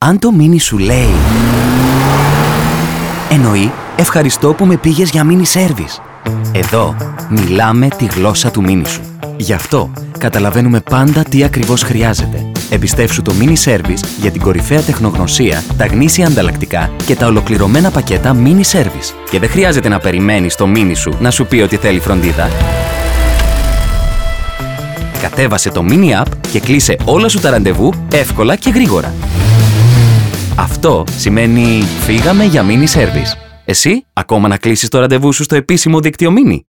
Αν το μίνι σου λέει, εννοεί ευχαριστώ που με πήγες για μίνι σέρβις. Εδώ μιλάμε τη γλώσσα του μίνι σου. Γι' αυτό καταλαβαίνουμε πάντα τι ακριβώς χρειάζεται. Εμπιστεύσου το Mini Service για την κορυφαία τεχνογνωσία, τα γνήσια ανταλλακτικά και τα ολοκληρωμένα πακέτα Mini Service. Και δεν χρειάζεται να περιμένεις το Mini σου να σου πει ότι θέλει φροντίδα. Κατέβασε το Mini App και κλείσε όλα σου τα ραντεβού εύκολα και γρήγορα. Αυτό σημαίνει φύγαμε για Mini Service. Εσύ, ακόμα να κλείσεις το ραντεβού σου στο επίσημο δίκτυο Mini?